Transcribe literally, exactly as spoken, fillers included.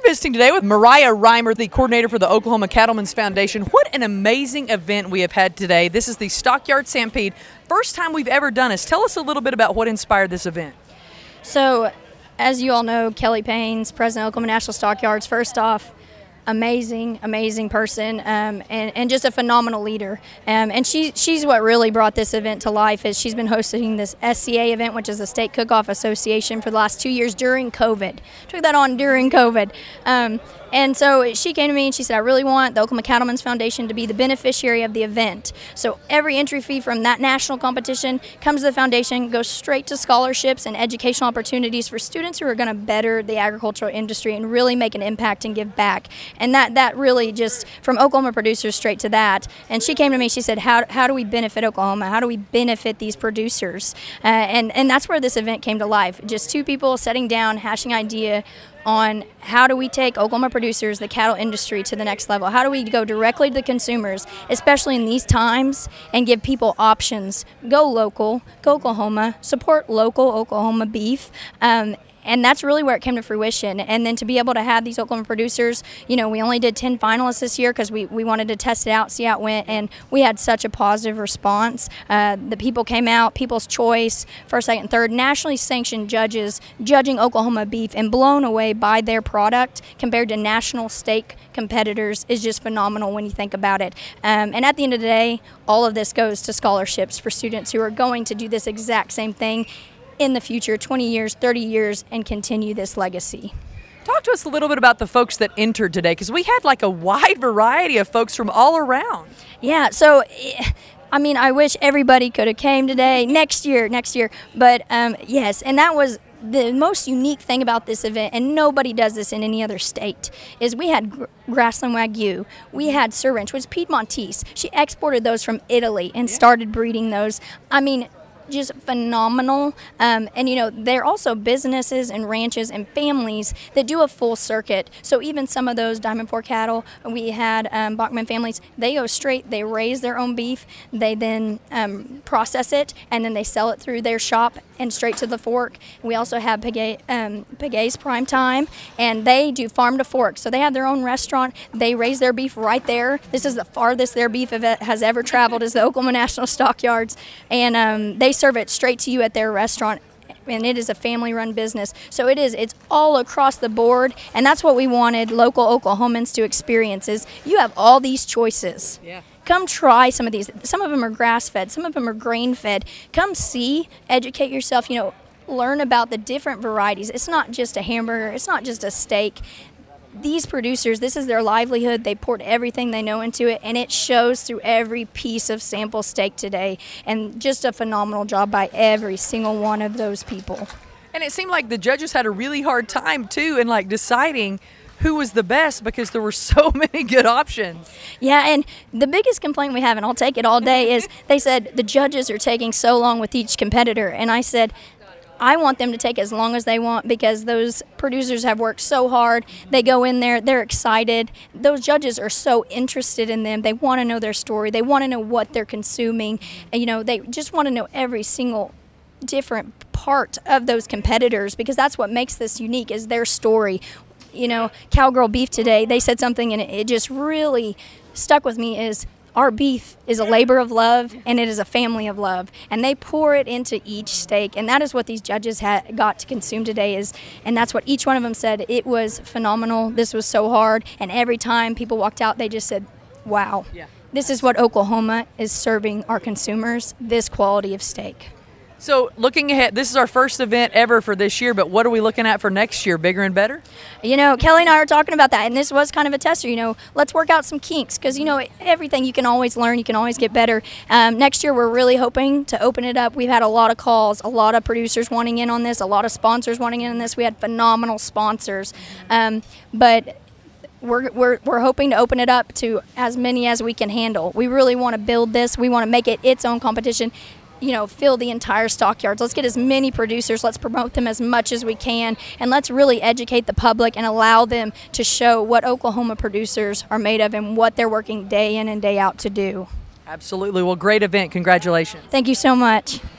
visiting today with Mariah Reimer, the coordinator for the Oklahoma Cattlemen's Foundation. What an amazing event we have had today. This is the Stockyard Stampede. First time we've ever done this. Tell us a little bit about what inspired this event. So, as you all know, Kelly Paynes, president of Oklahoma National Stockyards, first off, amazing, amazing person, um, and, and just a phenomenal leader. Um, and she she's what really brought this event to life. Is she's been hosting this S C A event, which is the State Cook-Off Association, for the last two years during COVID. Took that on during COVID. Um, and so she came to me and she said, I really want the Oklahoma Cattlemen's Foundation to be the beneficiary of the event. So every entry fee from that national competition comes to the foundation, goes straight to scholarships and educational opportunities for students who are going to better the agricultural industry and really make an impact and give back. And that, that really just, from Oklahoma producers straight to that. And she came to me, she said, how, how do we benefit Oklahoma? How do we benefit these producers? Uh, and, and that's where this event came to life. Just two people sitting down, hashing idea on how do we take Oklahoma producers, the cattle industry, to the next level? How do we go directly to the consumers, especially in these times, and give people options? Go local, go Oklahoma, support local Oklahoma beef. Um, And that's really where it came to fruition. And then to be able to have these Oklahoma producers, you know, we only did ten finalists this year because we, we wanted to test it out, see how it went, and we had such a positive response. Uh, the people came out, People's Choice, first, second, third, nationally sanctioned judges judging Oklahoma beef, and blown away by their product compared to national steak competitors is just phenomenal when you think about it. Um, and at the end of the day, all of this goes to scholarships for students who are going to do this exact same thing in the future, twenty years, thirty years, and continue this legacy. Talk to us a little bit about the folks that entered today, because we had like a wide variety of folks from all around. Yeah, so I mean, I wish everybody could have came today, next year, next year, but um, yes, and that was the most unique thing about this event, and nobody does this in any other state, is we had gr- Grassland Wagyu, we had Sir Ranch, which is Piedmontese. She exported those from Italy and started breeding those. I mean, just phenomenal. Um, and, you know, they're also businesses and ranches and families that do a full circuit. So even some of those Diamond Four cattle, we had um, Bachman families, they go straight, they raise their own beef, they then um, process it, and then they sell it through their shop and straight to the fork. We also have Pegay, um, Pegay's Prime Time, and they do farm to fork. So they have their own restaurant. They raise their beef right there. This is the farthest their beef has ever traveled, is the Oklahoma National Stockyards. And um, they serve it straight to you at their restaurant, and it is a family-run business. So it is, it's all across the board, and that's what we wanted local Oklahomans to experience, is you have all these choices. Yeah. Come try some of these. Some of them are grass-fed, some of them are grain-fed. Come see, educate yourself, you know, learn about the different varieties. It's not just a hamburger, it's not just a steak. These producers, this is their livelihood. They poured everything they know into it, and it shows through every piece of sample steak today. And just a phenomenal job by every single one of those people. And it seemed like the judges had a really hard time, too, in like deciding who was the best, because there were so many good options. Yeah, and the biggest complaint we have, and I'll take it all day, is they said the judges are taking so long with each competitor. And I said, I want them to take as long as they want, because those producers have worked so hard. They go in there, they're excited. Those judges are so interested in them. They want to know their story. They want to know what they're consuming. And, you know, they just want to know every single different part of those competitors, because that's what makes this unique, is their story. You know, Cowgirl Beef today, they said something, and it, it just really stuck with me, is our beef is a labor of love, and it is a family of love, and they pour it into each steak, and that is what these judges had got to consume today, is, and that's what each one of them said. It was phenomenal. This was so hard, and every time people walked out, they just said, wow, yeah. This is what Oklahoma is serving our consumers, this quality of steak. So looking ahead, this is our first event ever for this year, but what are we looking at for next year? Bigger and better? You know, Kelly and I are talking about that, and this was kind of a tester. You know, let's work out some kinks, because, you know, everything you can always learn, you can always get better. Um, next year, we're really hoping to open it up. We've had a lot of calls, a lot of producers wanting in on this, a lot of sponsors wanting in on this. We had phenomenal sponsors. Um, but We're, we're we're hoping to open it up to as many as we can handle. We really want to build this. We want to make it its own competition. You know, fill the entire stockyards. Let's get as many producers. Let's promote them as much as we can, and let's really educate the public and allow them to show what Oklahoma producers are made of and what they're working day in and day out to do. Absolutely. Well, great event. Congratulations. Thank you so much.